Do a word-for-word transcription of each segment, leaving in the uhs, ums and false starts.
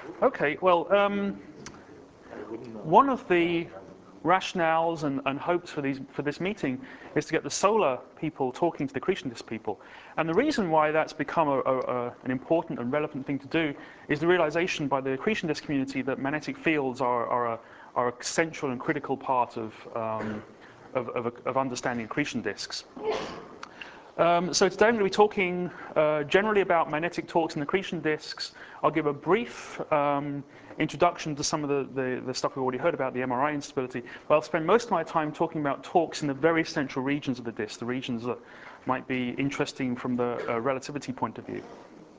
Okay, well, um, one of the rationales and, and hopes for, these, for this meeting is to get the solar people talking to the accretion disk people. And the reason why that's become a, a, a, an important and relevant thing to do is the realization by the accretion disk community that magnetic fields are, are, a, are a central and critical part of, um, of, of, of understanding accretion disks. Um, so today I'm going to be talking uh, generally about magnetic torques and accretion disks. I'll give a brief um, introduction to some of the, the, the stuff we've already heard about, the M R I instability. But I'll spend most of my time talking about torques in the very central regions of the disk, the regions that might be interesting from the uh, relativity point of view.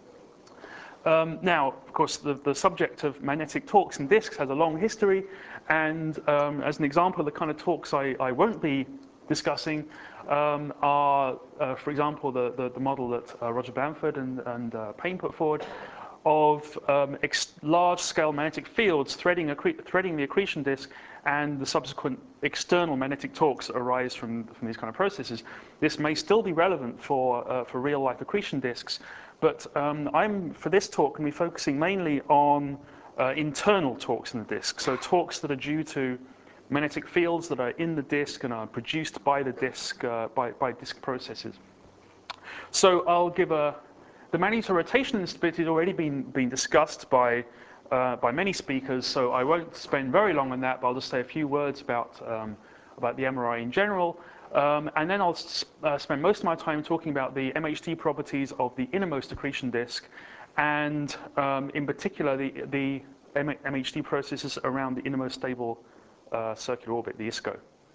Um, now, of course, the, the subject of magnetic torques and disks has a long history, and um, as an example of the kind of torques I, I won't be discussing um, are, uh, for example, the, the, the model that uh, Roger Bamford and, and uh, Payne put forward of um, large-scale magnetic fields threading, threading the accretion disk and the subsequent external magnetic torques that arise from, from these kind of processes. This may still be relevant for, uh, for real-life accretion disks, but um, I'm, for this talk, going to be focusing mainly on uh, internal torques in the disk, so torques that are due to magnetic fields that are in the disk and are produced by the disk, uh, by, by disk processes. So I'll give a, the magnetorotational instability has already been, been discussed by, uh, by many speakers, so I won't spend very long on that, but I'll just say a few words about, um, about the M R I in general. Um, and then I'll uh, spend most of my time talking about the M H D properties of the innermost accretion disk, and um, in particular the, the M H D processes around the innermost stable Uh, circular orbit, the I S C O.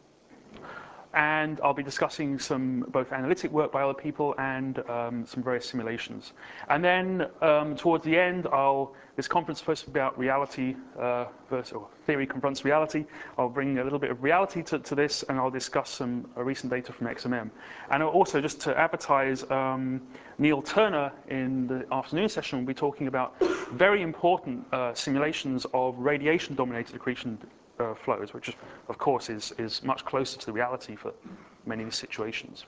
And I'll be discussing some both analytic work by other people and um, some various simulations. And then um, towards the end, I'll, this conference is supposed to be about reality uh, versus, or theory confronts reality. I'll bring a little bit of reality to, to this, and I'll discuss some uh, recent data from X M M. And also, just to advertise, um, Neil Turner in the afternoon session will be talking about very important uh, simulations of radiation-dominated accretion Uh, flows, which, is, of course, is, is much closer to the reality for many of these situations.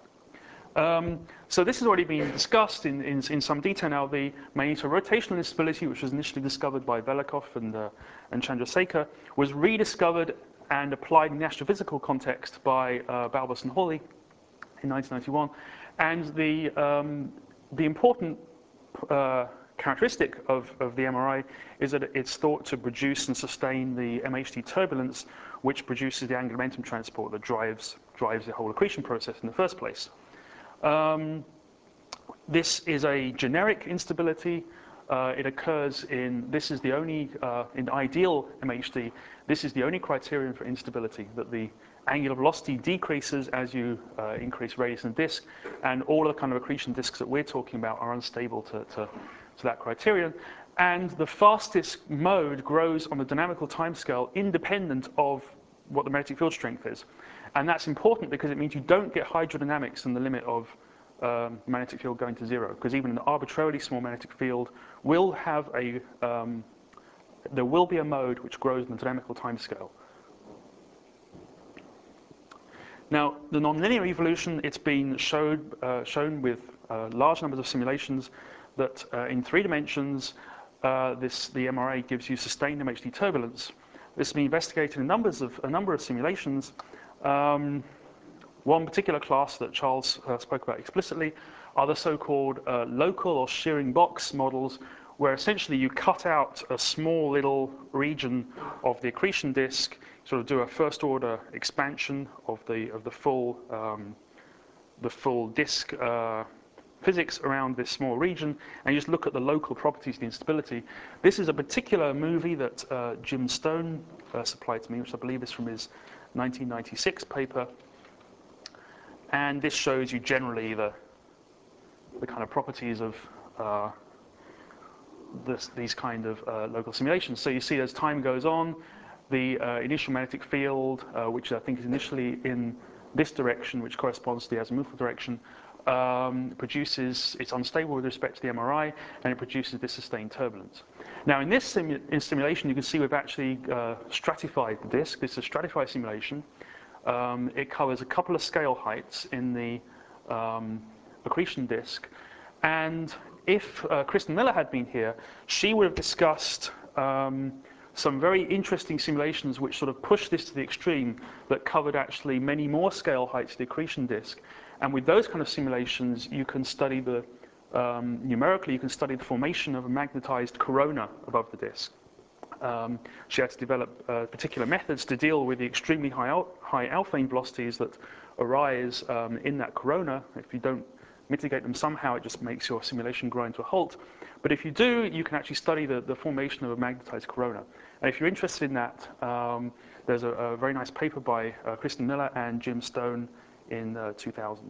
Um, so this has already been discussed in, in, in some detail now. The magnetorotational instability, which was initially discovered by Velikov and, uh, and Chandrasekhar, was rediscovered and applied in the astrophysical context by uh, Balbus and Hawley in nineteen ninety-one. And the, um, the important uh, characteristic of, of the M R I is that it's thought to produce and sustain the M H D turbulence, which produces the angular momentum transport that drives, drives the whole accretion process in the first place. Um, this is a generic instability. Uh, it occurs in, this is the only, uh, in ideal M H D, this is the only criterion for instability, that the angular velocity decreases as you uh, increase radius in the disk, and all of the kind of accretion disks that we're talking about are unstable to, to to that criterion. And the fastest mode grows on the dynamical timescale independent of what the magnetic field strength is. And that's important because it means you don't get hydrodynamics in the limit of um, magnetic field going to zero, because even an arbitrarily small magnetic field will have a, um, there will be a mode which grows in the dynamical timescale. Now, the nonlinear evolution, it's been showed, uh, shown with uh, large numbers of simulations that uh, in three dimensions, uh, this, the M R I gives you sustained M H D turbulence. This has been investigated in numbers of, a number of simulations. Um, one particular class that Charles uh, spoke about explicitly are the so-called uh, local or shearing box models, where essentially you cut out a small little region of the accretion disk, sort of do a first-order expansion of the of the full um, the full disk uh, physics around this small region, and you just look at the local properties of the instability. This is a particular movie that uh, Jim Stone uh, supplied to me, which I believe is from his nineteen ninety-six paper. And this shows you generally the, the kind of properties of uh, this, these kind of uh, local simulations. So you see as time goes on, the uh, initial magnetic field, uh, which I think is initially in this direction, which corresponds to the azimuthal direction, um, produces, it's unstable with respect to the M R I, and it produces this sustained turbulence. Now in this simu in simulation, you can see we've actually uh, stratified the disk. This is a stratified simulation. Um, it covers a couple of scale heights in the um, accretion disk. And if uh, Kristen Miller had been here, she would have discussed um, some very interesting simulations which sort of pushed this to the extreme, that covered actually many more scale heights of the accretion disk. And with those kind of simulations, you can study the, um, numerically, you can study the formation of a magnetized corona above the disk. Um, she had to develop uh, particular methods to deal with the extremely high, al high alphane velocities that arise um, in that corona. If you don't mitigate them somehow, it just makes your simulation grind to a halt. But if you do, you can actually study the, the formation of a magnetized corona. And if you're interested in that, um, there's a, a very nice paper by uh, Kristen Miller and Jim Stone in uh, two thousand.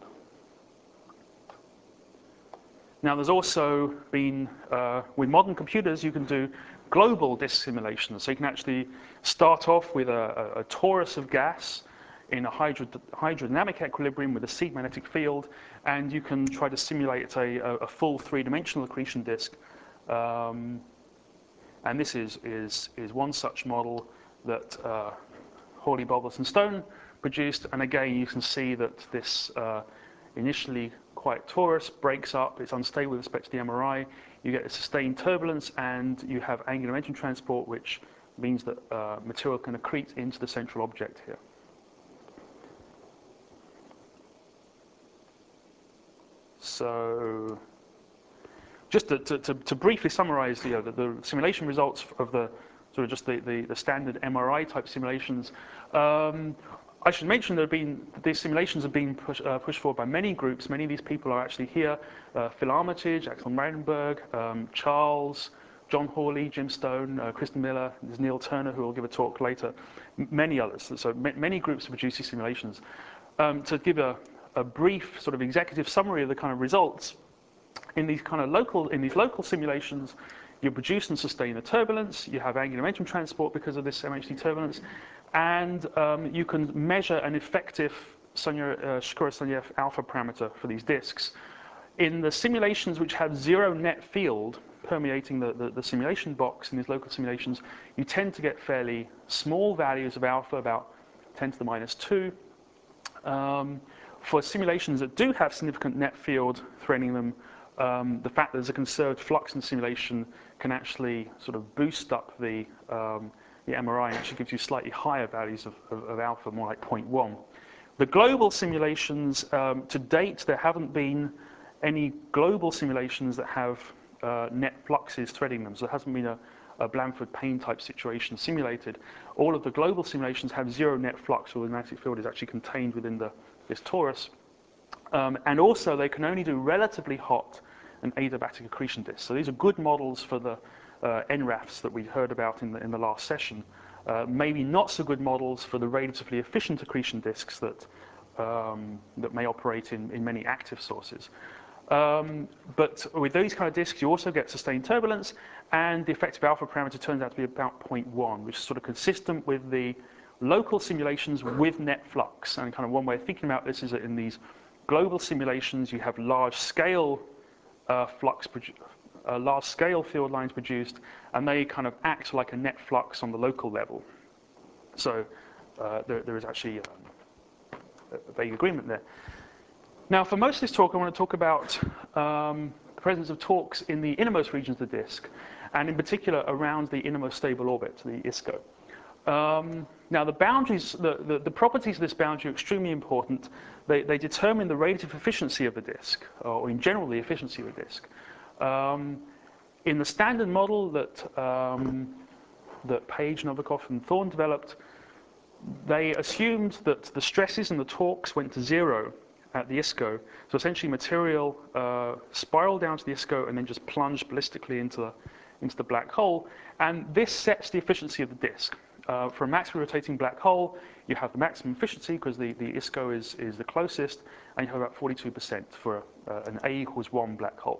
Now, there's also been, uh, with modern computers, you can do global disk simulations. So you can actually start off with a, a, a torus of gas in a hydro, hydrodynamic equilibrium with a seed magnetic field, and you can try to simulate a, a full three-dimensional accretion disk. Um, and this is, is, is one such model that uh, Hawley, Bobles, and Stone produced. And again, you can see that this uh, initially quite torus breaks up. It's unstable with respect to the M R I. You get a sustained turbulence, and you have angular momentum transport, which means that uh, material can accrete into the central object here. So just to, to, to briefly summarize, you know, the, the simulation results of the sort of just the, the, the standard M R I type simulations. Um, I should mention there have been, these simulations have been push, uh, pushed forward by many groups. Many of these people are actually here. Uh, Phil Armitage, Axel Marienberg, um, Charles, John Hawley, Jim Stone, uh, Kristen Miller, there's Neil Turner, who will give a talk later, M many others. So many groups produce these simulations. Um, to give a, a brief sort of executive summary of the kind of results, in these kind of local, in these local simulations, you produce and sustain a turbulence, you have angular momentum transport because of this M H D turbulence, and um, you can measure an effective Shkura-Sunyaev uh, alpha parameter for these disks. In the simulations which have zero net field permeating the, the, the simulation box in these local simulations, you tend to get fairly small values of alpha, about ten to the minus two. Um, for simulations that do have significant net field threatening them, um, the fact that there's a conserved flux in the simulation can actually sort of boost up the, um, the M R I and actually gives you slightly higher values of, of, of alpha, more like zero point one. The global simulations, um, to date, there haven't been any global simulations that have uh, net fluxes threading them. So there hasn't been a, a Blandford-Payne type situation simulated. All of the global simulations have zero net flux, or the magnetic field is actually contained within the, this torus. Um, and also, they can only do relatively hot and adiabatic accretion disks. So these are good models for the uh, N RAFs that we heard about in the, in the last session. Uh, maybe not so good models for the relatively efficient accretion disks that, um, that may operate in, in many active sources. Um, but with these kind of disks, you also get sustained turbulence, and the effective alpha parameter turns out to be about zero point one, which is sort of consistent with the local simulations with net flux. And kind of one way of thinking about this is that in these global simulations, you have large-scale uh, flux, uh, large-scale field lines produced, and they kind of act like a net flux on the local level. So uh, there, there is actually um, a vague agreement there. Now, for most of this talk, I want to talk about um, the presence of torques in the innermost regions of the disk, and in particular around the innermost stable orbit, the I S C O. Um, now, the boundaries, the, the, the properties of this boundary are extremely important. They, they determine the relative efficiency of the disk, or in general, the efficiency of the disk. Um, in the standard model that, um, that Page, Novikov, and Thorne developed, they assumed that the stresses and the torques went to zero at the I S C O. So essentially, material uh, spiraled down to the I S C O and then just plunged ballistically into the, into the black hole. And this sets the efficiency of the disk. Uh, for a maximally rotating black hole, you have the maximum efficiency because the, the I S C O is, is the closest, and you have about forty-two percent for uh, an A equals one black hole.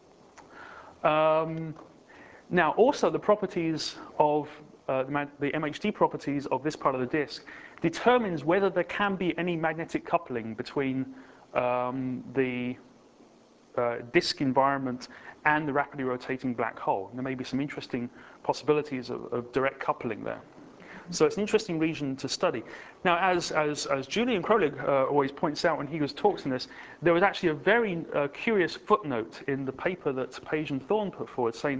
Um, now, also the properties of uh, the, the M H D properties of this part of the disk determines whether there can be any magnetic coupling between um, the uh, disk environment and the rapidly rotating black hole. And there may be some interesting possibilities of, of direct coupling there. So it's an interesting region to study. Now, as, as, as Julian Krolig uh, always points out when he was talks on this, there was actually a very uh, curious footnote in the paper that Page and Thorne put forward saying that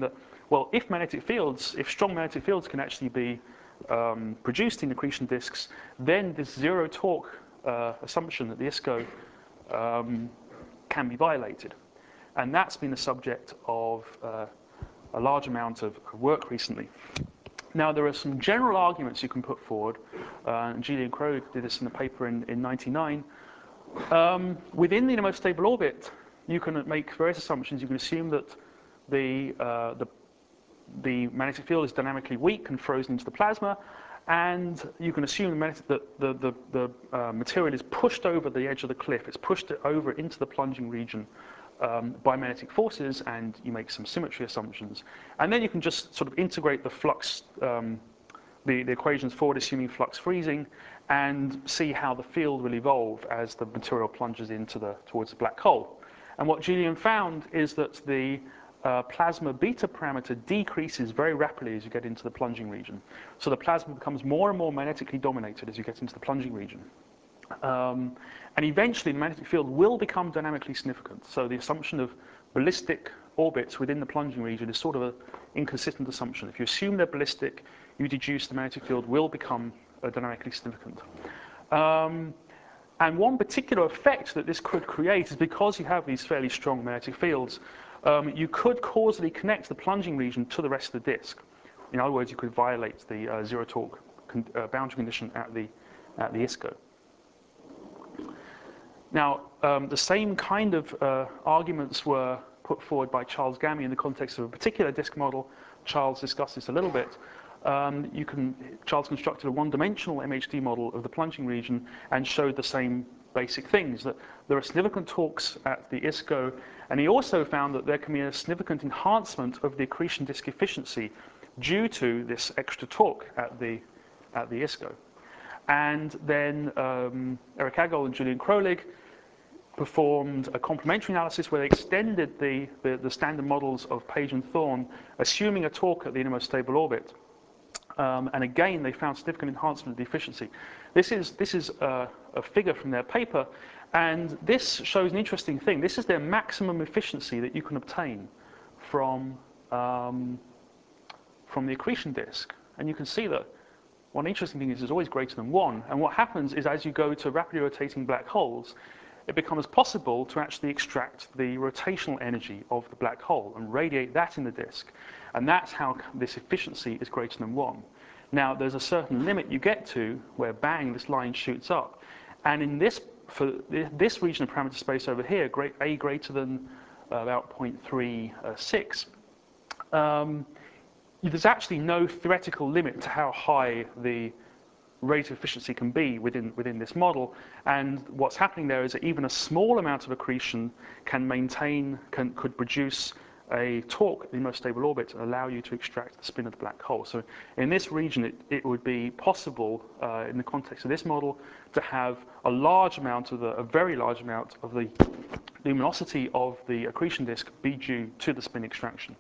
well, if magnetic fields, if strong magnetic fields can actually be um, produced in accretion disks, then this zero torque uh, assumption that the I S C O um, can be violated. And that's been the subject of uh, a large amount of work recently. Now, there are some general arguments you can put forward, uh, and Julian Krolig did this in a paper in, in ninety-nine. Um, within the most stable orbit, you can make various assumptions. You can assume that the, uh, the, the magnetic field is dynamically weak and frozen into the plasma, and you can assume the magnetic, that the, the, the uh, material is pushed over the edge of the cliff. It's pushed it over into the plunging region um, by magnetic forces, and you make some symmetry assumptions. And then you can just sort of integrate the flux, um, the, the equations forward, assuming flux freezing, and see how the field will evolve as the material plunges into the, towards the black hole. And what Julian found is that the uh, plasma beta parameter decreases very rapidly as you get into the plunging region. So the plasma becomes more and more magnetically dominated as you get into the plunging region. Um, and eventually the magnetic field will become dynamically significant. So the assumption of ballistic orbits within the plunging region is sort of an inconsistent assumption. If you assume they're ballistic, you deduce the magnetic field will become uh, dynamically significant. Um, and one particular effect that this could create is because you have these fairly strong magnetic fields, um, you could causally connect the plunging region to the rest of the disk. In other words, you could violate the uh, zero torque con uh, boundary condition at the, at the I S C O. Now, um, the same kind of uh, arguments were put forward by Charles Gammie in the context of a particular disk model. Charles discussed this a little bit. Um, you can, Charles constructed a one-dimensional M H D model of the plunging region and showed the same basic things, that there are significant torques at the I S C O, and he also found that there can be a significant enhancement of the accretion disk efficiency due to this extra torque at the, at the I S C O. And then um, Eric Agol and Julian Krolig performed a complementary analysis where they extended the, the, the standard models of Page and Thorne, assuming a torque at the innermost stable orbit. Um, and again, they found significant enhancement of the efficiency. This is, this is a, a figure from their paper, and this shows an interesting thing. This is their maximum efficiency that you can obtain from, um, from the accretion disk. And you can see that one interesting thing is it's always greater than one. And what happens is as you go to rapidly rotating black holes, it becomes possible to actually extract the rotational energy of the black hole and radiate that in the disk. And that's how this efficiency is greater than one. Now, there's a certain limit you get to where, bang, this line shoots up. And in this, for this region of parameter space over here, A greater than about zero point three six, um, there's actually no theoretical limit to how high the rate of efficiency can be within, within this model. And what's happening there is that even a small amount of accretion can maintain, can, could produce a torque in the most stable orbit and allow you to extract the spin of the black hole. So in this region, it, it would be possible, uh, in the context of this model, to have a large amount of the, a very large amount of the luminosity of the accretion disk be due to the spin extraction.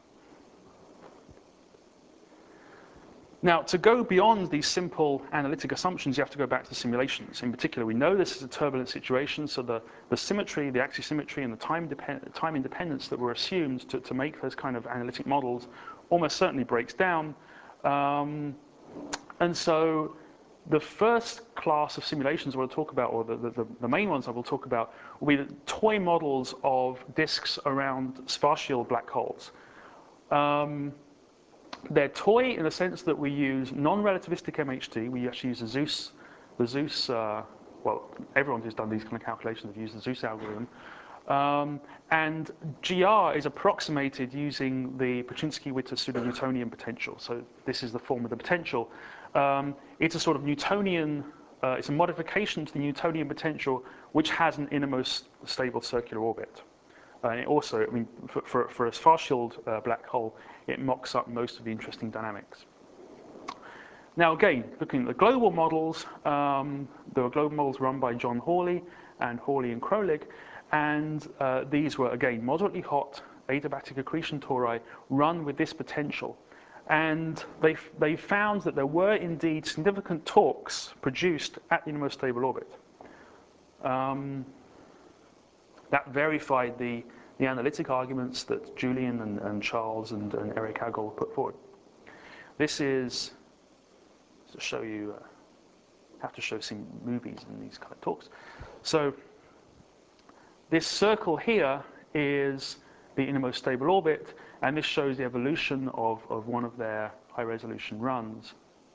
Now, to go beyond these simple analytic assumptions, you have to go back to the simulations. In particular, we know this is a turbulent situation, so the, the symmetry, the axisymmetry, and the time, depend, time independence that were assumed to, to make those kind of analytic models almost certainly breaks down. Um, and so the first class of simulations we'll talk about, or the, the, the main ones I will talk about, will be the toy models of disks around spatial black holes. Um, They're toy in the sense that we use non-relativistic M H D. We actually use the Zeus, the Zeus. Uh, well, everyone who's done these kind of calculations have used the Zeus algorithm. Um, and G R is approximated using the Paczynski-Witter pseudo-Newtonian potential. So this is the form of the potential. Um, it's a sort of Newtonian. Uh, it's a modification to the Newtonian potential, which has an innermost stable circular orbit. Uh, and it also, I mean, for, for, for a far-shielded uh, black hole, it mocks up most of the interesting dynamics. Now again, looking at the global models, um, there were global models run by John Hawley and Hawley and Krolig, and uh, these were, again, moderately hot adiabatic accretion tori run with this potential. And they, they found that there were indeed significant torques produced at the innermost stable orbit. Um, That verified the, the analytic arguments that Julian and, and Charles and, and Eric Agol put forward. This is to show you, uh, have to show some movies in these kind of talks. So this circle here is the innermost stable orbit, and this shows the evolution of, of one of their high-resolution runs.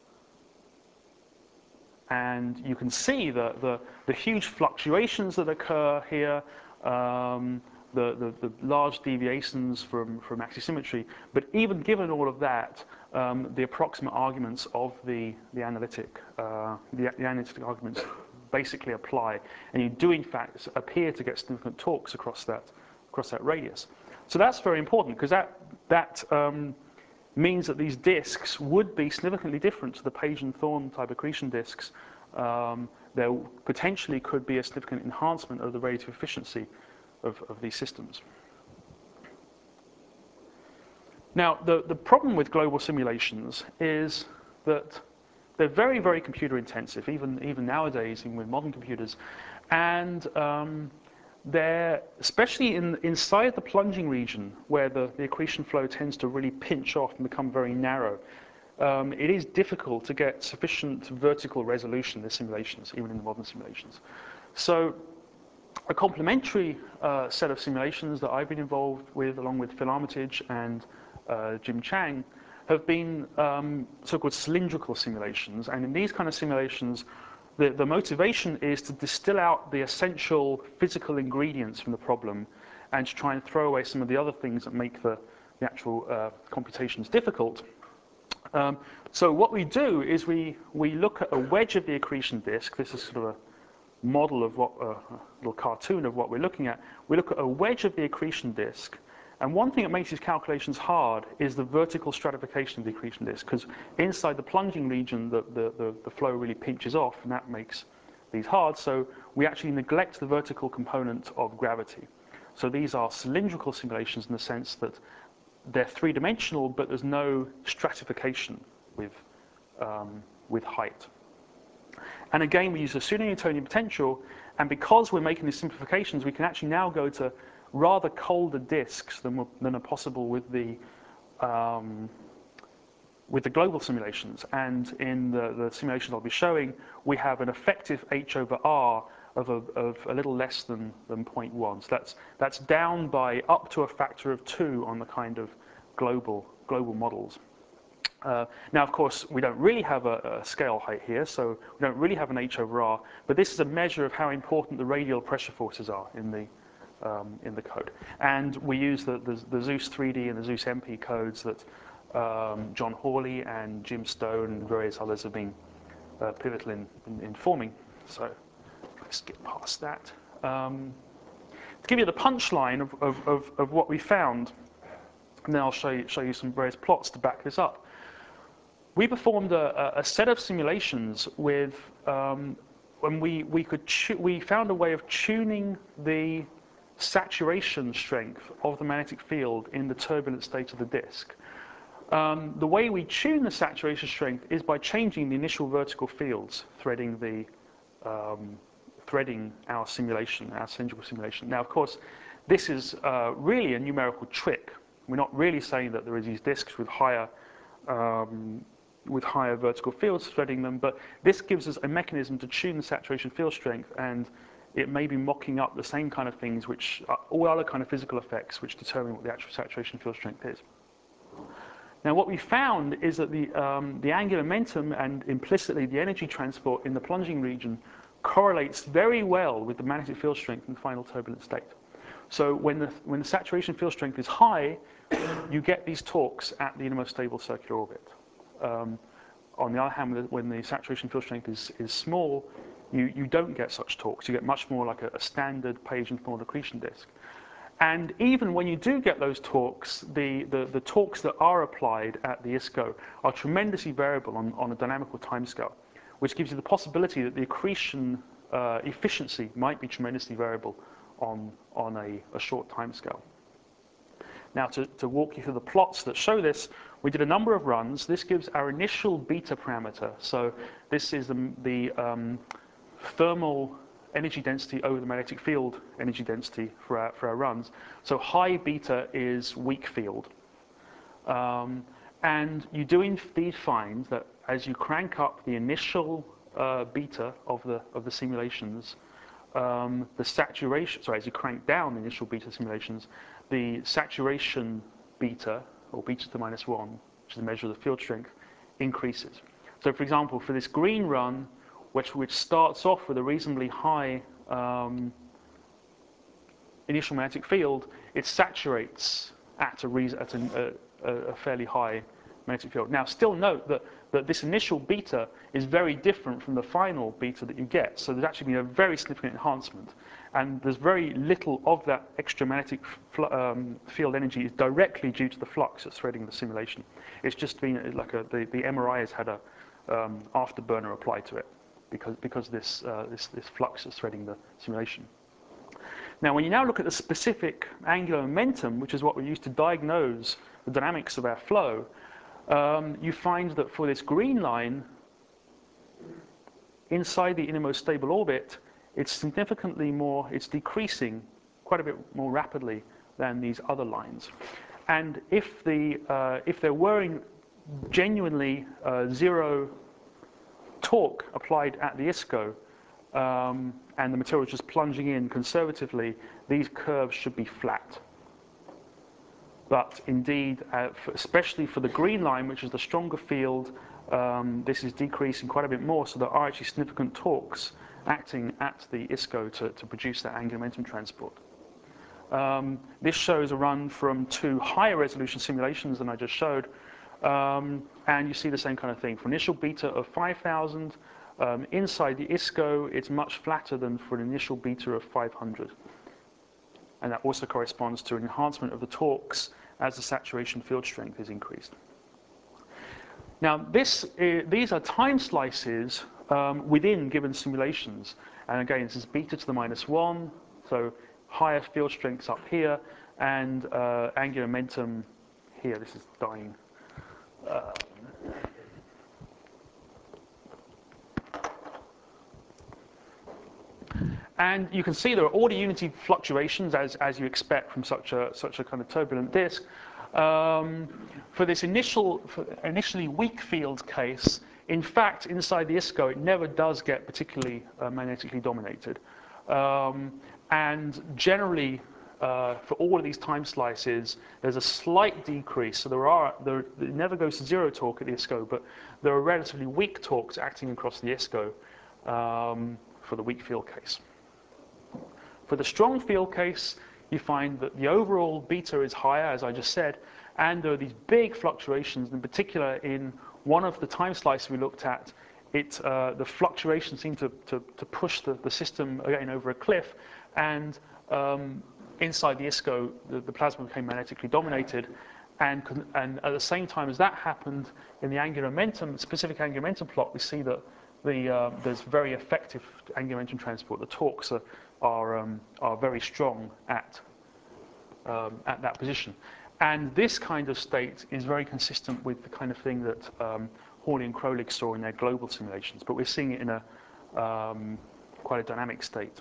And you can see the, the, the huge fluctuations that occur here, um, the, the, the large deviations from, from axisymmetry. But even given all of that, um, the approximate arguments of the, the, analytic, uh, the, the analytic arguments basically apply. And you do, in fact, appear to get significant torques across that, across that radius. So that's very important, because that, that um, means that these disks would be significantly different to the Page and Thorne type accretion disks. Um, there potentially could be a significant enhancement of the radiative efficiency of, of these systems. Now, the, the problem with global simulations is that they're very, very computer intensive, even, even nowadays, even with modern computers. And um, they're, especially in, inside the plunging region, where the, the accretion flow tends to really pinch off and become very narrow, um, it is difficult to get sufficient vertical resolution in the simulations, even in the modern simulations. So a complementary uh, set of simulations that I've been involved with, along with Phil Armitage and uh, Jim Chang, have been um, so-called cylindrical simulations. And in these kind of simulations, The, the motivation is to distill out the essential physical ingredients from the problem and to try and throw away some of the other things that make the, the actual uh, computations difficult. Um, so what we do is we, we look at a wedge of the accretion disk. This is sort of a model of what, uh, a little cartoon of what we're looking at. We look at a wedge of the accretion disk. And one thing that makes these calculations hard is the vertical stratification of the accretion disk, because inside the plunging region, the, the, the, the flow really pinches off, and that makes these hard. So we actually neglect the vertical component of gravity. So these are cylindrical simulations in the sense that they're three-dimensional, but there's no stratification with, um, with height. And again, we use a pseudo-Newtonian potential, and because we're making these simplifications, we can actually now go to rather colder disks than, than are possible with the, um, with the global simulations. And in the, the simulations I'll be showing, we have an effective H over R of a, of a little less than, than zero point one. So that's, that's down by up to a factor of two on the kind of global, global models. Uh, now, of course, we don't really have a, a scale height here, so we don't really have an H over R, but this is a measure of how important the radial pressure forces are in the, um, in the code. And we use the, the, the Zeus three D and the Zeus M P codes that um, John Hawley and Jim Stone and various others have been uh, pivotal in, in, in forming. So let's get past that. Um, to give you the punchline of, of, of, of what we found, and then I'll show you, show you some various plots to back this up. We performed a, a set of simulations with, um, when we, we, could we found a way of tuning the saturation strength of the magnetic field in the turbulent state of the disk. Um, the way we tune the saturation strength is by changing the initial vertical fields, threading the um, threading our simulation, our cylindrical simulation. Now, of course, this is uh, really a numerical trick. We're not really saying that there are these disks with higher um, with higher vertical fields threading them, but this gives us a mechanism to tune the saturation field strength, and it may be mocking up the same kind of things, which are all other kind of physical effects which determine what the actual saturation field strength is. Now, what we found is that the, um, the angular momentum and implicitly the energy transport in the plunging region correlates very well with the magnetic field strength in the final turbulent state. So when the, when the saturation field strength is high, you get these torques at the innermost stable circular orbit. Um, on the other hand, when the saturation field strength is, is small, you, you don't get such torques. You get much more like a, a standard Page and Thorne accretion disk. And even when you do get those torques, the, the, the torques that are applied at the I S C O are tremendously variable on, on a dynamical timescale, which gives you the possibility that the accretion uh, efficiency might be tremendously variable on, on a, a short timescale. Now, to, to walk you through the plots that show this, we did a number of runs. This gives our initial beta parameter. So this is the, the um, thermal energy density over the magnetic field energy density for our, for our runs. So high beta is weak field. Um, and you do indeed find that as you crank up the initial uh, beta of the, of the simulations, um, the saturation, sorry, as you crank down the initial beta simulations, the saturation beta, or beta to the minus one, which is a measure of the field strength, increases. So for example, for this green run, which, which starts off with a reasonably high um, initial magnetic field, it saturates at a, reason, at a, a, a fairly high magnetic field. Now, still note that, that this initial beta is very different from the final beta that you get. So there's actually been a very significant enhancement. And there's very little of that extra magnetic um, field energy is directly due to the flux that's threading the simulation. It's just been like a, the, the M R I has had a um, afterburner applied to it because, because this, uh, this, this flux is threading the simulation. Now, when you now look at the specific angular momentum, which is what we use to diagnose the dynamics of our flow, um, you find that for this green line, inside the innermost stable orbit, it's significantly more, it's decreasing quite a bit more rapidly than these other lines. And if, the, uh, if there were in genuinely uh, zero torque applied at the I S C O, um, and the material is just plunging in conservatively, these curves should be flat. But indeed, uh, for, especially for the green line, which is the stronger field, um, this is decreasing quite a bit more, so there are actually significant torques acting at the I S C O to, to produce that angular momentum transport. Um, this shows a run from two higher resolution simulations than I just showed, um, and you see the same kind of thing. For initial beta of five thousand, um, inside the I S C O, it's much flatter than for an initial beta of five hundred. And that also corresponds to an enhancement of the torques as the saturation field strength is increased. Now, this is, these are time slices um, within given simulations. And again, this is beta to the minus one, so higher field strengths up here, and uh, angular momentum here. This is dying. Uh, And you can see there are order unity fluctuations, as, as you expect from such a, such a kind of turbulent disk. Um, for this initial, for initially weak field case, in fact, inside the I S C O, it never does get particularly uh, magnetically dominated. Um, and generally, uh, for all of these time slices, there's a slight decrease. So there are, there, it never goes to zero torque at the I S C O, but there are relatively weak torques acting across the I S C O um, for the weak field case. For the strong field case, you find that the overall beta is higher, as I just said, and there are these big fluctuations. In particular, in one of the time slices we looked at, it, uh, the fluctuations seem to, to, to push the, the system again over a cliff, and um, inside the I S C O, the, the plasma became magnetically dominated, and, and at the same time as that happened, in the angular momentum, specific angular momentum plot, we see that the, uh, there's very effective angular momentum transport. The torques are Are, um, are very strong at, um, at that position. And this kind of state is very consistent with the kind of thing that um, Hawley and Krolig saw in their global simulations, but we're seeing it in a um, quite a dynamic state.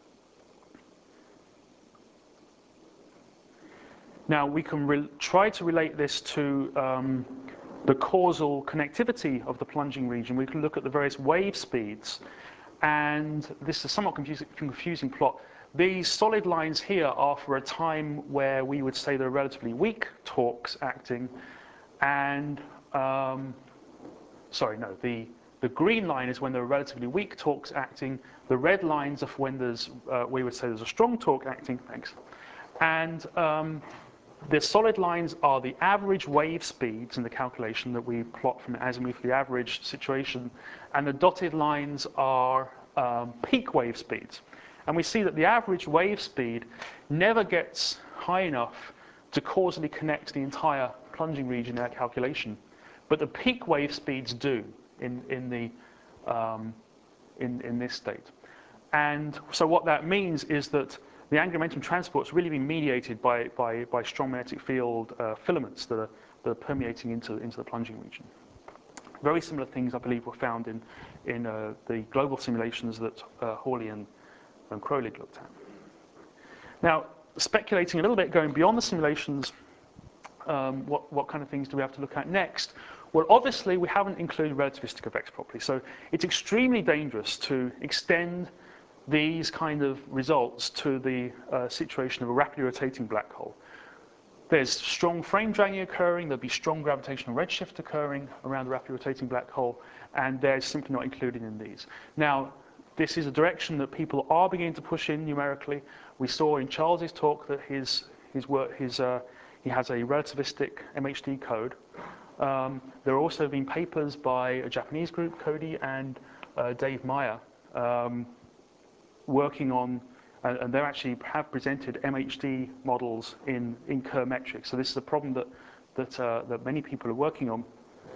Now, we can re try to relate this to um, the causal connectivity of the plunging region. We can look at the various wave speeds. And this is a somewhat confusing, confusing plot. These solid lines here are for a time where we would say there are relatively weak torques acting. And, um, sorry, no, the, the green line is when there are relatively weak torques acting. The red lines are for when there's, uh, we would say there's a strong torque acting, thanks. And um, the solid lines are the average wave speeds in the calculation that we plot from an azimuthally average situation, and the dotted lines are um, peak wave speeds. And we see that the average wave speed never gets high enough to causally connect the entire plunging region in our calculation, but the peak wave speeds do in, in, the, um, in, in this state. And so what that means is that the angular momentum transport is really being mediated by, by, by strong magnetic field uh, filaments that are, that are permeating into, into the plunging region. Very similar things, I believe, were found in, in uh, the global simulations that uh, Hawley and and Krolig looked at. Now, speculating a little bit, going beyond the simulations, um, what, what kind of things do we have to look at next? Well, obviously, we haven't included relativistic effects properly. So it's extremely dangerous to extend these kind of results to the uh, situation of a rapidly rotating black hole. There's strong frame dragging occurring, there'll be strong gravitational redshift occurring around the rapidly rotating black hole, and they're simply not included in these. Now, this is a direction that people are beginning to push in numerically. We saw in Charles's talk that his, his work, his, uh, he has a relativistic M H D code. Um, there have also been papers by a Japanese group, Cody and uh, Dave Meyer, um, working on, uh, and they actually have presented M H D models in, in Kerr metrics. So this is a problem that, that, uh, that many people are working on.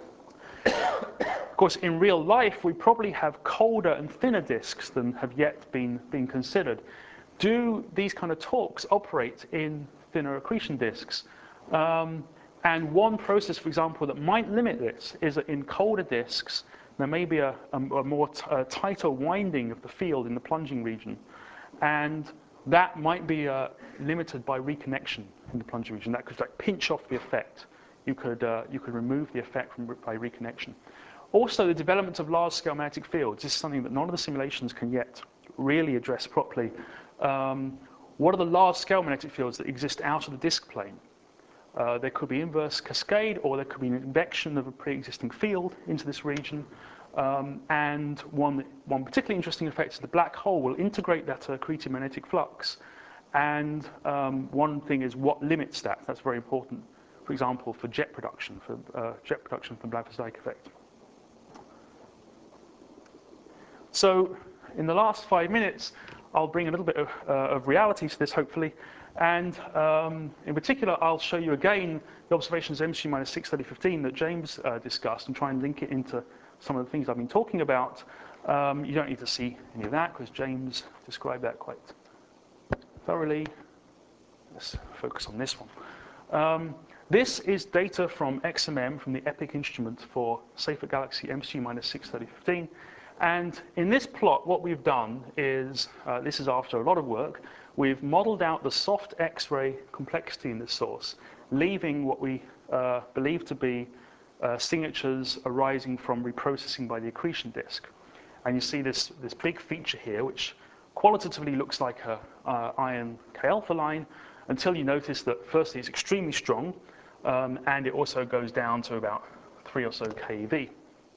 Of course, in real life, we probably have colder and thinner disks than have yet been, been considered. Do these kind of talks operate in thinner accretion disks? Um, and one process, for example, that might limit this is that in colder disks, there may be a, a, a more t a tighter winding of the field in the plunging region. And that might be uh, limited by reconnection in the plunging region. That could like, pinch off the effect. You could, uh, you could remove the effect from, by reconnection. Also, the development of large-scale magnetic fields is something that none of the simulations can yet really address properly. Um, what are the large-scale magnetic fields that exist out of the disk plane? Uh, there could be inverse cascade, or there could be an invection of a pre-existing field into this region. Um, and one, one particularly interesting effect is the black hole will integrate that accreted magnetic flux. And um, one thing is what limits that. That's very important, for example, for jet production, for uh, jet production from Black-Vasdijk effect. So in the last five minutes, I'll bring a little bit of, uh, of reality to this, hopefully. And um, in particular, I'll show you again the observations of M C minus six thirty fifteen that James uh, discussed and try and link it into some of the things I've been talking about. Um, you don't need to see any of that because James described that quite thoroughly. Let's focus on this one. Um, this is data from X M M, from the EPIC instrument for Seyfert Galaxy M C minus six thirty fifteen. And in this plot, what we've done is, uh, this is after a lot of work, we've modeled out the soft X-ray complexity in this source, leaving what we uh, believe to be uh, signatures arising from reprocessing by the accretion disk. And you see this, this big feature here, which qualitatively looks like a uh, iron K-alpha line, until you notice that firstly it's extremely strong, um, and it also goes down to about three or so keV.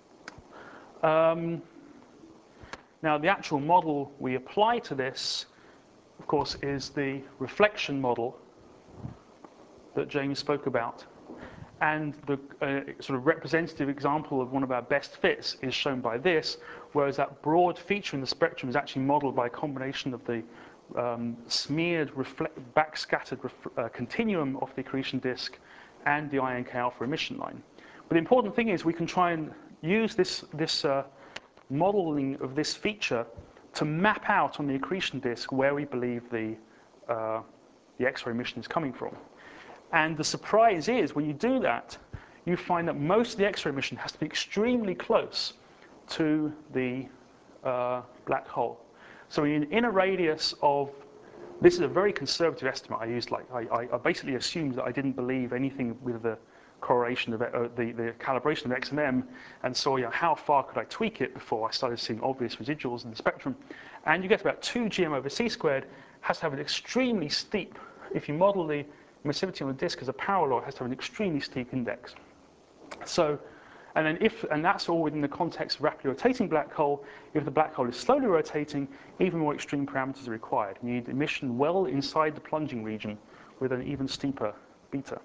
Um, Now, the actual model we apply to this, of course, is the reflection model that James spoke about. And the uh, sort of representative example of one of our best fits is shown by this, whereas that broad feature in the spectrum is actually modeled by a combination of the um, smeared, backscattered uh, continuum of the accretion disk and the I N K alpha emission line. But the important thing is we can try and use this, this uh, modeling of this feature to map out on the accretion disk where we believe the, uh, the X-ray emission is coming from. And the surprise is, when you do that, you find that most of the X-ray emission has to be extremely close to the uh, black hole. So in, in a radius of, this is a very conservative estimate I used, like I, I basically assumed that I didn't believe anything with the correlation of uh, the, the calibration of X M M, and saw you know, how far could I tweak it before I started seeing obvious residuals in the spectrum. And you get about two G M over C squared, has to have an extremely steep, if you model the emissivity on the disk as a power law, it has to have an extremely steep index. So, and then if, and that's all within the context of rapidly rotating black hole. If the black hole is slowly rotating, even more extreme parameters are required. You need emission well inside the plunging region with an even steeper beta.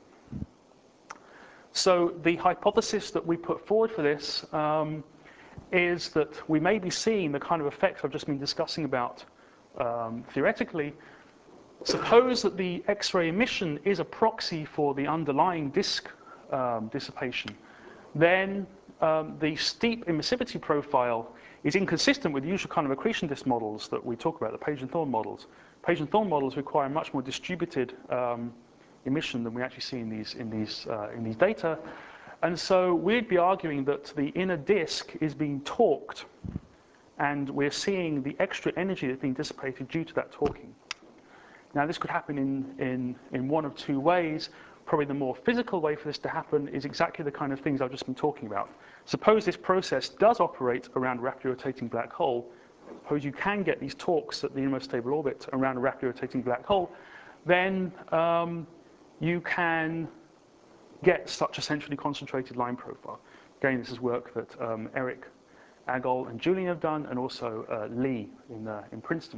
So the hypothesis that we put forward for this um, is that we may be seeing the kind of effects I've just been discussing about um, theoretically. Suppose that the X-ray emission is a proxy for the underlying disk um, dissipation. Then um, the steep emissivity profile is inconsistent with the usual kind of accretion disk models that we talk about, the Page and Thorne models. Page and Thorne models require much more distributed um, emission than we actually see in these, in, these, uh, in these data. And so we'd be arguing that the inner disk is being torqued and we're seeing the extra energy that's being dissipated due to that talking. Now, this could happen in, in, in one of two ways. Probably the more physical way for this to happen is exactly the kind of things I've just been talking about. Suppose this process does operate around a rapidly rotating black hole. Suppose you can get these talks at the innermost stable orbit around a rapidly rotating black hole. Then um, you can get such a centrally concentrated line profile. Again, this is work that um, Eric Agol and Julian have done, and also uh, Lee in, uh, in Princeton.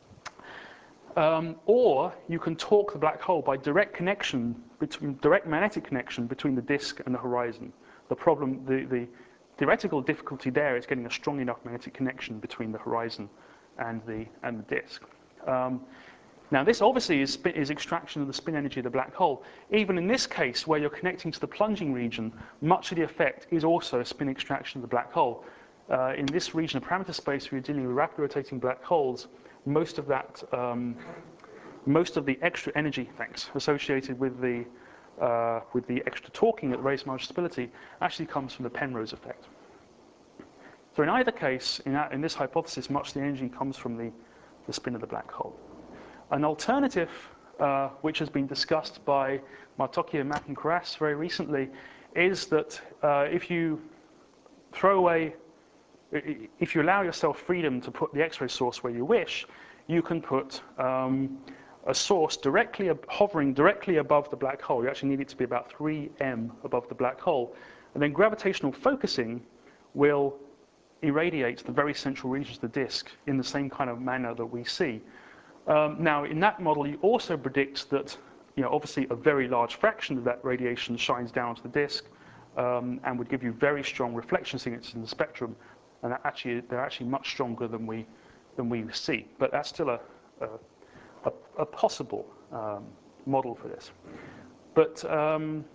Um, or you can torque the black hole by direct connection, between, direct magnetic connection between the disk and the horizon. The problem, the, the theoretical difficulty there is getting a strong enough magnetic connection between the horizon and the, and the disk. Um, now this obviously is, spin, is extraction of the spin energy of the black hole. Even in this case, where you're connecting to the plunging region, much of the effect is also a spin extraction of the black hole. Uh, in this region of parameter space, where you're dealing with rapidly rotating black holes, most of that, um, most of the extra energy, thanks, associated with the uh, with the extra torquing at the radius marginal stability actually comes from the Penrose effect. So in either case, in, that, in this hypothesis, much of the energy comes from the, the spin of the black hole. An alternative, uh, which has been discussed by Martocchi and Macken-Koras very recently, is that uh, if you throw away if you allow yourself freedom to put the X-ray source where you wish, you can put um, a source directly hovering directly above the black hole. You actually need it to be about three M above the black hole. And then gravitational focusing will irradiate the very central regions of the disk in the same kind of manner that we see. Um, now, in that model, you also predict that, you know, obviously a very large fraction of that radiation shines down to the disk um, and would give you very strong reflection signatures in the spectrum. And actually, they're actually much stronger than we than we see. But that's still a a, a, a possible um, model for this. But um,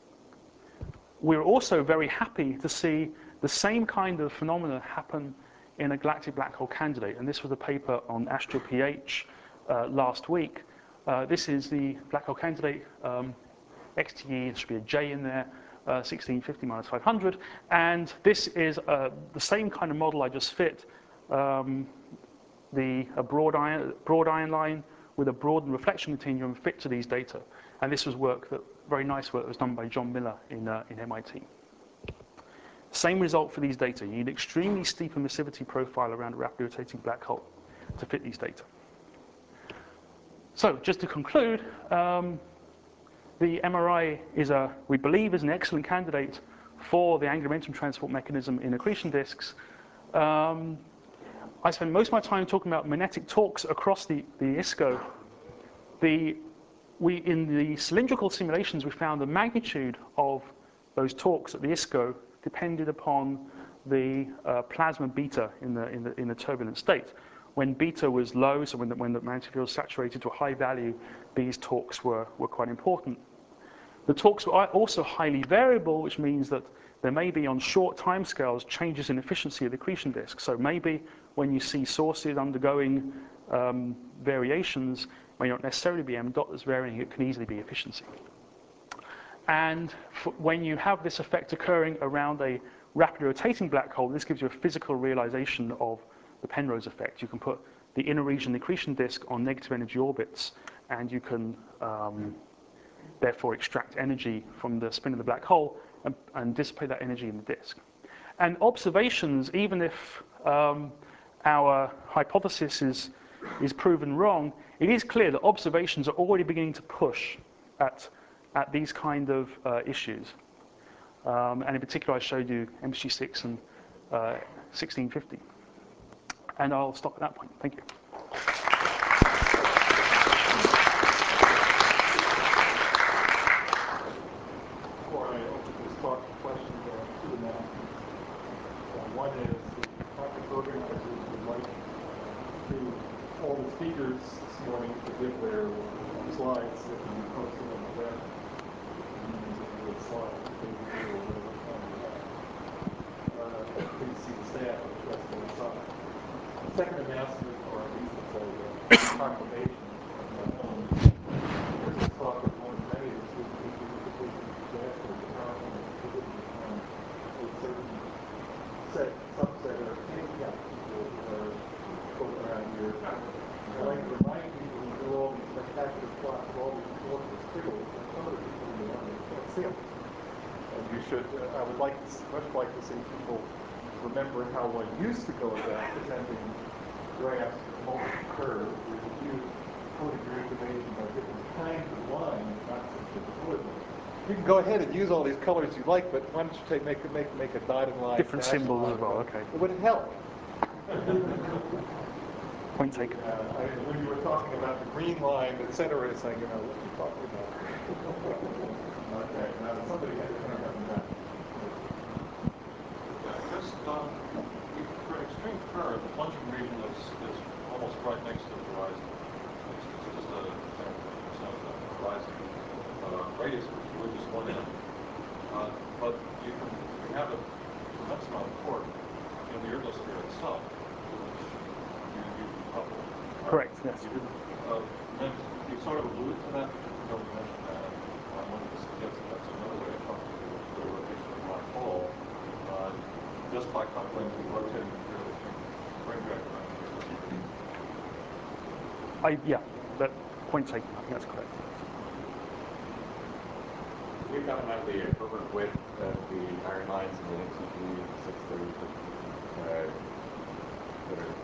we're also very happy to see the same kind of phenomena happen in a galactic black hole candidate. And this was a paper on AstroPH uh, last week. Uh, this is the black hole candidate um, X T E. There should be a J in there. Uh, sixteen fifty minus five hundred, and this is uh, the same kind of model I just fit, um, the a broad ion, broad ion line with a broadened reflection continuum fit to these data, and this was work that very nice work that was done by John Miller in uh, in M I T. Same result for these data. You need extremely steep emissivity profile around a rapidly rotating black hole to fit these data. So just to conclude. Um, The M R I is a, we believe, is an excellent candidate for the angular momentum transport mechanism in accretion disks. Um, I spend most of my time talking about magnetic torques across the, the I S C O. The, we, in the cylindrical simulations, we found the magnitude of those torques at the I S C O depended upon the uh, plasma beta in the, in, the, in the turbulent state. When beta was low, so when the, when the magnetic field was saturated to a high value, these torques were, were quite important. The torques were also highly variable, which means that there may be on short timescales changes in efficiency of the accretion disk. So maybe when you see sources undergoing um, variations, may not necessarily be m dot that's varying, it can easily be efficiency. And when you have this effect occurring around a rapidly rotating black hole, this gives you a physical realization of the Penrose effect. You can put the inner region accretion disk on negative energy orbits, and you can um, therefore extract energy from the spin of the black hole and, and dissipate that energy in the disk. And observations, even if um, our hypothesis is, is proven wrong, it is clear that observations are already beginning to push at, at these kind of uh, issues. Um, and in particular, I showed you M S G six and uh, sixteen fifty. And I'll stop at that point. Thank you. Before I open this talk to questions, I have two announcements. Uh, one is the conference organizers would like to all the speakers this morning to give their slides that can be posted on the web. The slides that they do or whatever time you have. Uh, please see the staff at the rest of the side. The second announcement, or at least it's a uh, proclamation. Um, this talk is one of many this week. A certain set, subset or any Yeah, or poking around here. I like to remind people who do all these spectacular plots of all these gorgeous squiggles, and some of the people in the audience can't see them. And you should, uh, I would like to, much like to see people remember how one used to go about presenting graphs with multiple curves, where you use photogrid information by different kinds of lines, not simply the bullet lines. You can go ahead and use all these colors you like, but why don't you take make make make a dotted line, different symbols line, as well. Okay. It would help. Point taken. Uh, I mean, when you were talking about the green line, et cetera, it's like, you know, what are you talking about? Okay, now somebody had their hand up in that. Yeah, just um, for an extreme curve, the plunging region is, is almost right next to the horizon. It's, it's just a ten percent of the horizon uh, radius, which is one end. Uh, but you can you have a tremendous amount of torque in the ergosphere itself, which you, you can couple. Correct. Yes. You, didn't, uh, mention, you sort of alluded to that, but you don't mention that. I wanted to suggest that that's another way of talking to the rotation of the black hole, uh, just by coupling the rotating material spring vector around the I yeah. That point taken. I think that's correct. We've got an idea equivalent with uh, the iron lines and the N T P six thirty uh, that are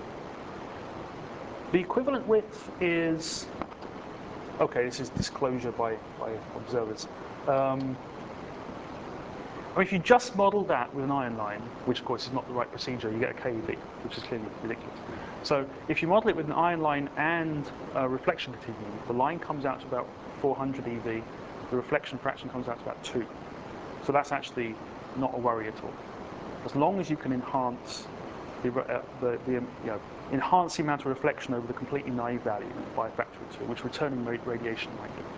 The equivalent width is, okay, this is disclosure by, by observers. Um, I mean, if you just model that with an iron line, which of course is not the right procedure, you get a K E V, which is clearly ridiculous. So if you model it with an iron line and a reflection continuum, the line comes out to about four hundred E V, the reflection fraction comes out to about two. So that's actually not a worry at all. As long as you can enhance the, uh, the, the you know, enhance the amount of reflection over the completely naive value by a factor of two, which returning rate radiation might do.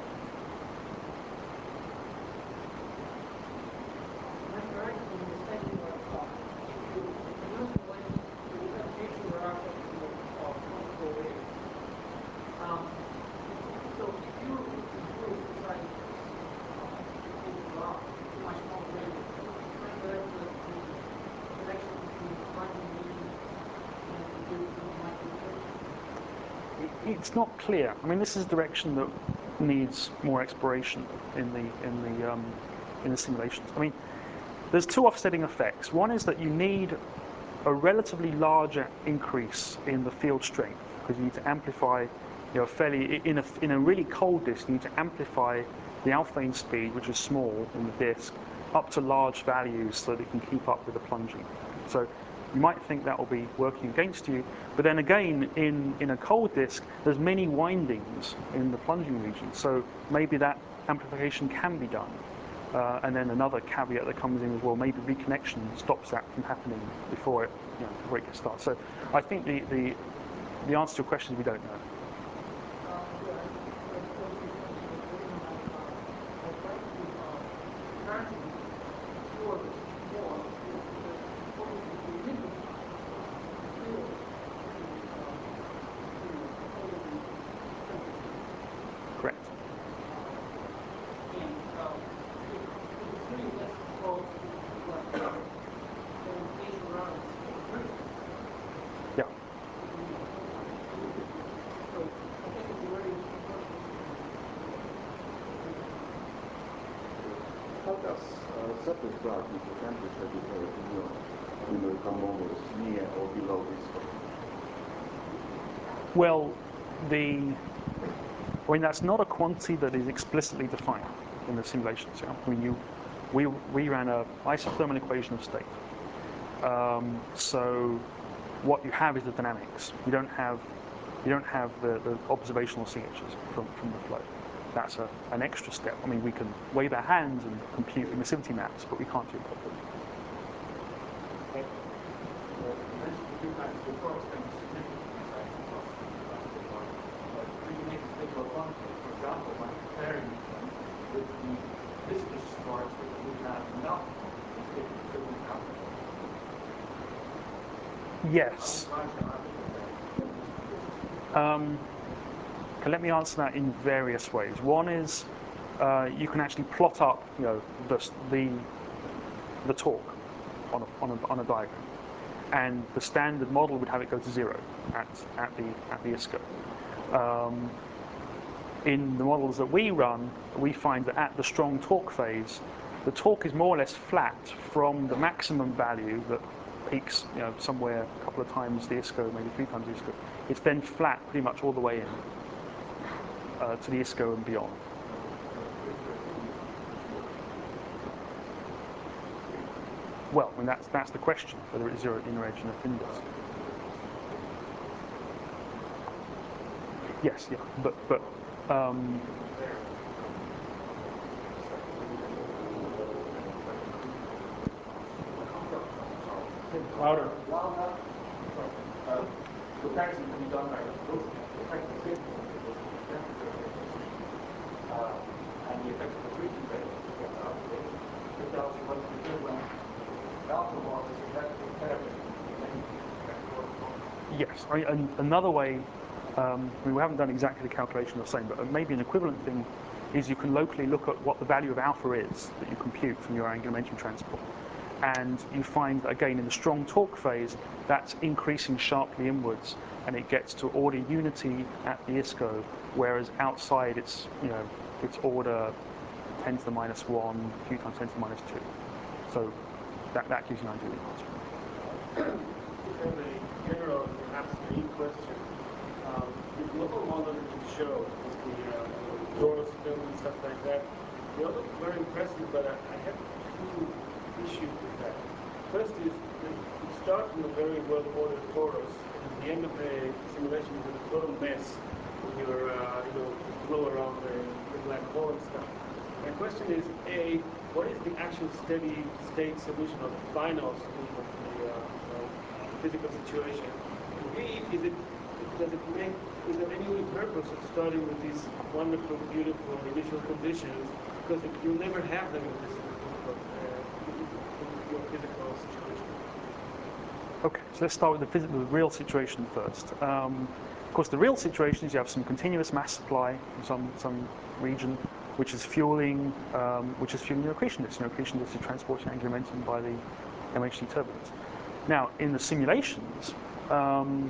It's not clear. I mean, this is a direction that needs more exploration in the in the um, in the simulations. I mean, there's two offsetting effects. One is that you need a relatively larger increase in the field strength because you need to amplify, you know, fairly in a in a really cold disk. You need to amplify the Alfvén speed, which is small in the disk, up to large values so that it can keep up with the plunging. So you might think that will be working against you, but then again, in, in a cold disk, there's many windings in the plunging region, so maybe that amplification can be done. Uh, and then another caveat that comes in as well, maybe reconnection stops that from happening before it, you know, before it gets started. So I think the, the, the answer to your question is we don't know. Correct. Yeah. How does uh, surface drag with the temperature behave when you, when you come almost near or below this point? Well, the I mean that's not a quantity that is explicitly defined in the simulations. Yeah? I mean, you, we we ran a isothermal equation of state. Um, so what you have is the dynamics. You don't have you don't have the, the observational signatures from from the flow. That's a, an extra step. I mean, we can wave our hands and compute emissivity maps, but we can't do that. For example, by comparing them with the viscous storage that we have now, it doesn't happen. Yes. Um, okay, let me answer that in various ways. One is uh, you can actually plot up, you know, the the, the torque on a, on a on a diagram. and the standard model would have it go to zero at, at, the, at the I S C O. Um, in the models that we run, we find that at the strong torque phase, the torque is more or less flat from the maximum value that peaks, you know, somewhere a couple of times the I S C O, maybe three times the I S C O. It's then flat pretty much all the way in uh, to the I S C O and beyond. Well, and that's that's the question, whether it's zero at the inner edge and a thin disk. Yes, yeah, but but um, Louder. While that uh, comparison can be done by looking at the effective signal of the temperature uh, and the effect of the freezing rate uh, it tells you what to do when alpha model is exactly better than yes, I mean, and another way, um, I mean, we haven't done exactly the calculation the same, but maybe an equivalent thing is you can locally look at what the value of alpha is that you compute from your angular momentum transport. And you find that, again, in the strong torque phase, that's increasing sharply inwards, and it gets to order unity at the I S C O, whereas outside it's, you know, it's order ten to the minus one, q times ten to the minus two. So that, that gives you an idea of the answer. I have a general, perhaps naive question. Um, the global model that you show, with the uh, torus film and stuff like that, they all look very impressive, but I, I have two issues with that. First is that you start with a very well-ordered torus, and at the end of the simulation you have a total mess when you're, uh, you know, flow around the, the black hole and stuff. My question is, A, what is the actual steady state solution of the final solution of the uh, uh, physical situation? And B, is it, does it make, is there any purpose of starting with these wonderful, beautiful initial conditions? Because it, you'll never have them in this physical, uh, in your physical situation. Okay, so let's start with the, physical, the real situation first. Um, of course, the real situation is you have some continuous mass supply in some, some region, which is fueling, um, which is fueling your accretion disk. Your accretion disk is transporting angular momentum by the M H D turbulence. Now, in the simulations, um,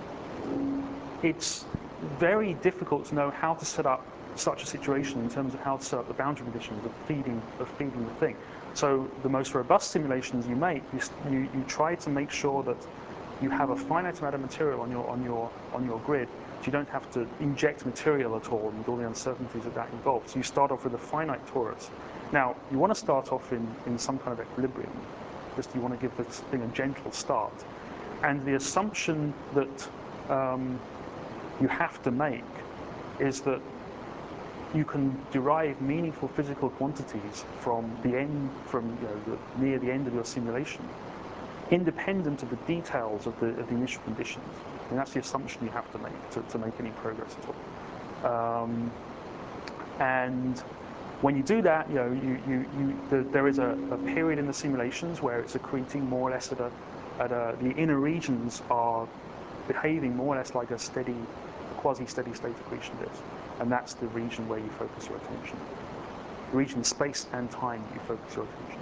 it's very difficult to know how to set up such a situation in terms of how to set up the boundary conditions of feeding of feeding the thing. So the most robust simulations you make, you, you, you try to make sure that you have a finite amount of material on your on your on your grid. So you don't have to inject material at all with all the uncertainties that that involves. So you start off with a finite torus. Now you want to start off in, in some kind of equilibrium. Just you want to give this thing a gentle start. And the assumption that um, you have to make is that you can derive meaningful physical quantities from the end, from you know, the, near the end of your simulation, independent of the details of the, of the initial conditions. And that's the assumption you have to make to, to make any progress at all. Um, and when you do that, you know, you, you, you, the, there is a, a period in the simulations where it's accreting more or less at a, at a, the inner regions are behaving more or less like a steady, quasi-steady state accretion disk. And that's the region where you focus your attention. The region in space and time you focus your attention.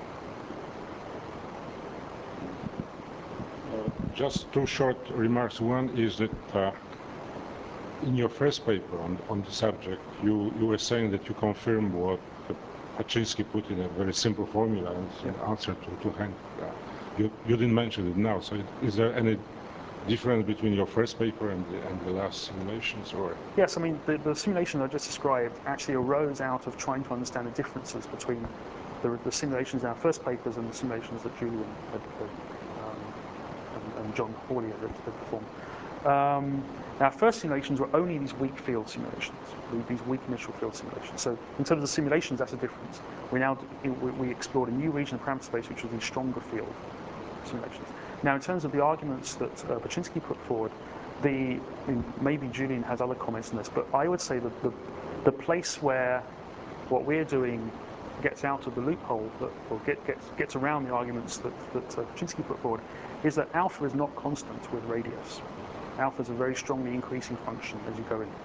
Uh, just two short remarks. One is that uh, in your first paper on, on the subject, you, you were saying that you confirmed what Paczynski put in a very simple formula and yeah. answer to, to Hank. Uh, you, you didn't mention it now, so is there any difference between your first paper and the, and the last simulations? Or? Yes, I mean, the, the simulation I just described actually arose out of trying to understand the differences between the, the simulations in our first papers and the simulations that Julian had, had um, and, and John Hawley had, had performed. Um, our first simulations were only these weak field simulations, these weak initial field simulations. So in terms of the simulations, that's a difference. We now we, we explored a new region of parameter space, which was these stronger field simulations. Now, in terms of the arguments that uh, Paczynski put forward, the I mean, maybe Julian has other comments on this, but I would say that the the place where what we're doing gets out of the loophole, that, or get, gets gets around the arguments that that uh, Paczynski put forward, is that alpha is not constant with radius. Alpha is a very strongly increasing function as you go in.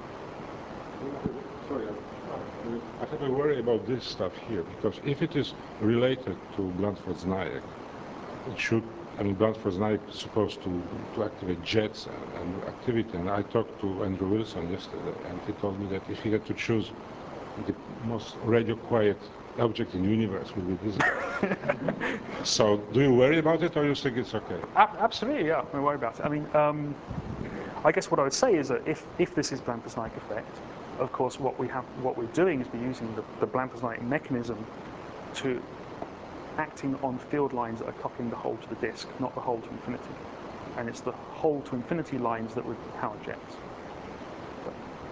Sorry, I have a worry about this stuff here, because if it is related to Blandford-Znajek, it should I mean, Bluntford's knife is supposed to, to activate jets and, and activity. And I talked to Andrew Wilson yesterday, and he told me that if he had to choose, the most radio quiet object in the universe would be this guy. So, do you worry about it, or you think it's okay? Absolutely, yeah. I worry about it. I mean, um, I guess what I would say is that if if this is Blamp-Snark effect, of course, what we have, what we're doing is we're using the, the Blamp-Snark mechanism to acting on field lines that are coupling the hole to the disk, not the hole to infinity. And it's the hole to infinity lines that would power jets. So.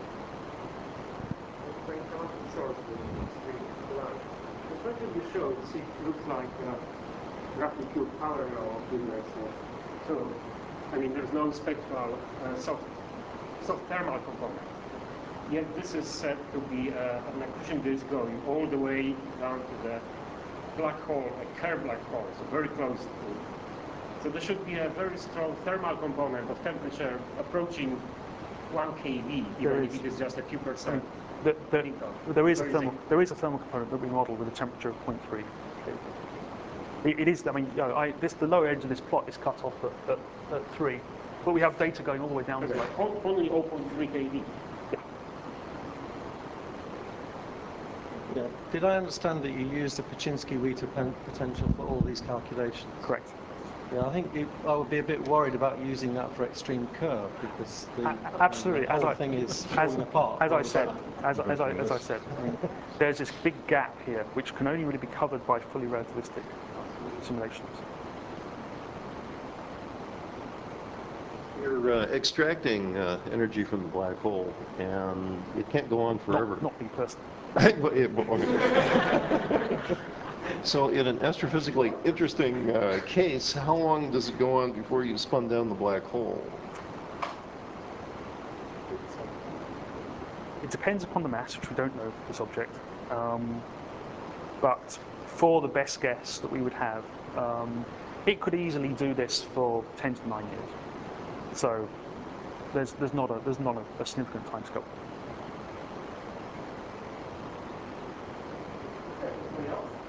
When it comes to source of the extreme cloud, the structure you showed see, looks like a roughly pure power law of the So, I mean, there's no spectral uh, soft, soft thermal component. Yet this is said to be uh, an accretion disk going all the way down to the black hole, a curved black hole, so very close to. So there should be a very strong thermal component of temperature approaching one keV, even if it is just a few percent. I mean, the, the, there is a thermal, there is a thermal component that we model with a temperature of zero point three. It, it is. I mean, you know, I, this the lower edge of this plot is cut off at, at, at three, but we have data going all the way down okay. to like only zero point three keV. Yeah. Did I understand that you used the Pachynski-Wheaton potential for all these calculations? Correct. Yeah, I think it, I would be a bit worried about using that for extreme curve because the, a absolutely the whole as I, thing is as, falling apart. As I said, as, as, I, as I said, there's this big gap here which can only really be covered by fully relativistic simulations. You're uh, extracting uh, energy from the black hole, and it can't go on forever. Not, not me personally. So in an astrophysically interesting uh, case, how long does it go on before you spun down the black hole? It depends upon the mass, which we don't know of this object. Um, but for the best guess that we would have, um, it could easily do this for ten to the nine years. So there's there's not a there's not a, a significant time scale. Okay, anybody else?